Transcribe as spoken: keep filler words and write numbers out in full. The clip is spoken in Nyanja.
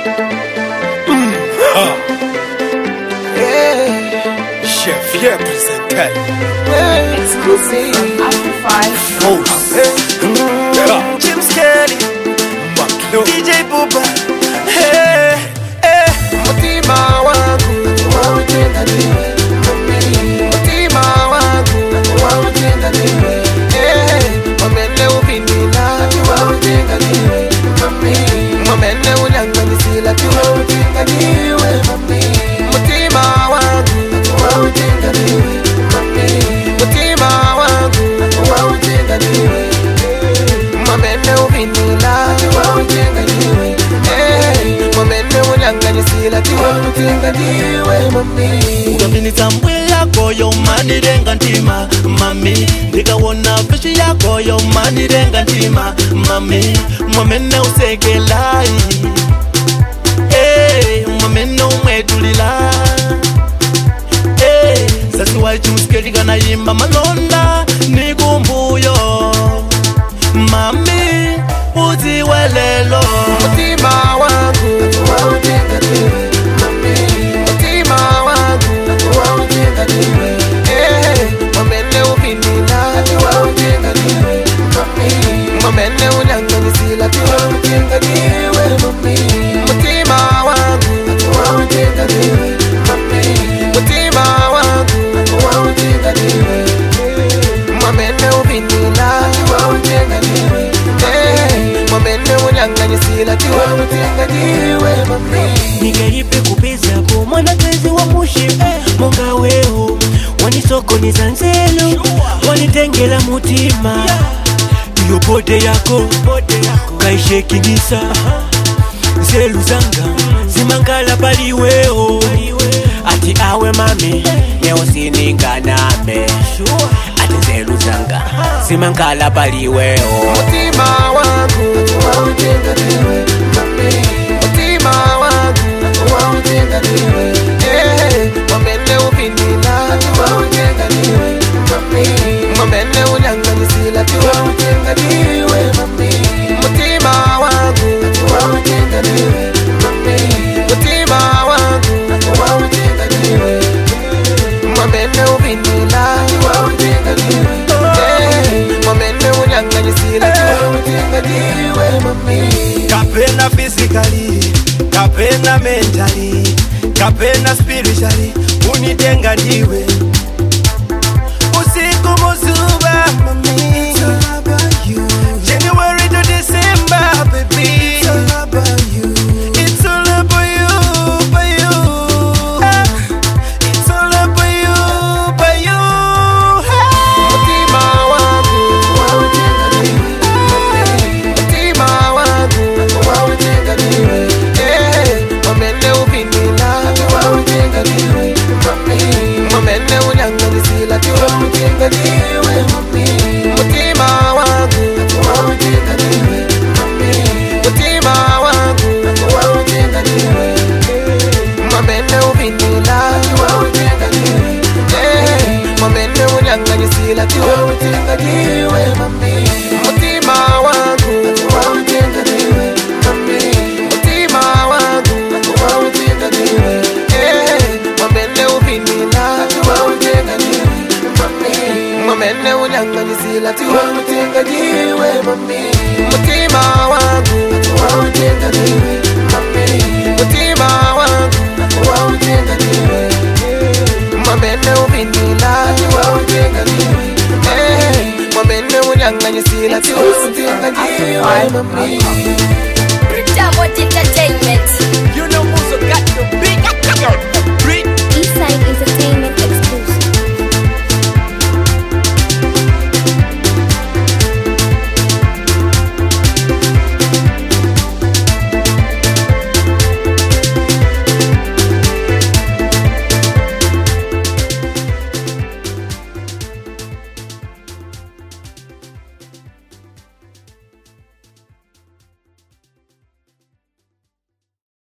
Chef, yeah, present that. Exclusive after five. Oh, Jim Skelly, D J Booba. Hey, hey. Mutima wangu wautenda niwe mami. Mutima wangu wautenda niwe. Eh, mamele ubinila wautenda niwe mami. Mamele unyanganisila wautenda niwe mami. Mutima wangu wautenda niwe mami. Mutima wangu wautenda niwe. Mamele ubinila wautenda niwe. Mamene unyanganisila wautenda niwe mami. Ukabinita mbwe yako yo mani renga ntima mami. Nikawona fishi yako yo mani renga ntima mami. Mwamene usekelai, hey, mwamene umwetulila, hey. Sasi waichumusikeli gana yimba malonda nikumbuyo mami uziwelelo. Mutima wangu wautenda niwe mami. Mutima wangu wautenda niwe. Eh, mamene ubinila wautenda niwe mami. Mamene unyanganisila wautenda niwe mami. Mutima wangu wautenda niwe mami. Mutima wangu wautenda niwe. Mamene ubinila wautenda niwe. Eh, mamene unyanganisila wautenda niwe mami. Nigeripe kupeza po mwanakazi wa mushi eh, monga weo wanisoko nizanzelo wanitengela mutima iyo bote yako kaishe kinisa zelu zanga zimangala pali weo ati awe mami neo sininganame ati zelu zanga zimangala pali weo. Mutima wangu wautenda niwe mami. Mutima wangu wautenda niwe. Eh, mamene ubinila wautenda niwe mami. Mamene unyanganisila wautenda niwe mami. Mutima wangu wautenda niwe mami. Mutima wangu wautenda niwe. Mamene ubinila wautenda niwe. Eh, mamene unyanganisila wautenda niwe mami. Kapena physically, kapena mentally, kapena spiritually, unitenga ndiwe. Usiku muzuba mami, it's all about you. January to December baby, it's all about you. It's all about you, by you. It's all about you, by you. Mutima wangu wautenda niwe mami. Mutima wangu wautenda niwe. Eh, mamene ubinila wautenda niwe mami. Mamene unyanganisila wautenda niwe mami. Mutima wangu wautenda niwe mami. Mutima wangu wautenda niwe. Mamene ubinila wautenda niwe. Eh, mamene unyanganisila wautenda niwe mami. Mutima wangu wautenda niwe mami. Mutima wangu wautenda niwe. Eh, mamene ubinila wautenda niwe mami. Mamene unyanganisila wautenda niwe mami. Mutima wangu wautenda niwe mami. Mutima wangu wautenda niwe. Mamene ubinila wautenda niwe. Eh, mamene unyanganisila wautenda niwe mami. Entertainment.